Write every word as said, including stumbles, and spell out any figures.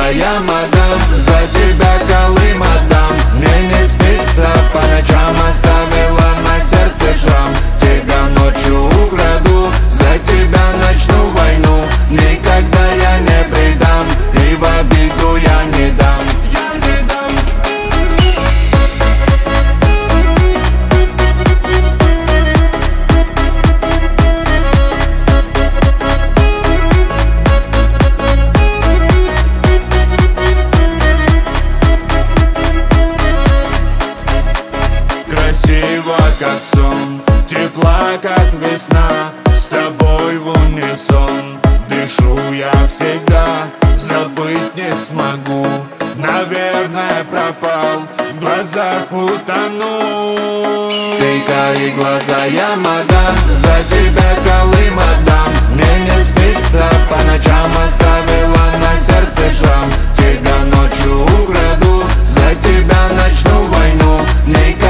глаза я мадам, за тебя Колым отдам. Мне не спится по ночам, оставила на сердце шрам. Тебя ночью украду, за тебя начну войну. Никогда я не предам, и в обиду я не дам. Я не дам. Красиво, как сон, тепла, как весна. С тобой в унисон дышу я всегда. Забыть не смогу, наверное, пропал, в глазах утону. Ты карие глаза я мадам, за тебя Колым отдам. Мне не спится по ночам, оставила на сердце шрам. Тебя ночью украду, за тебя начну войну. Никогда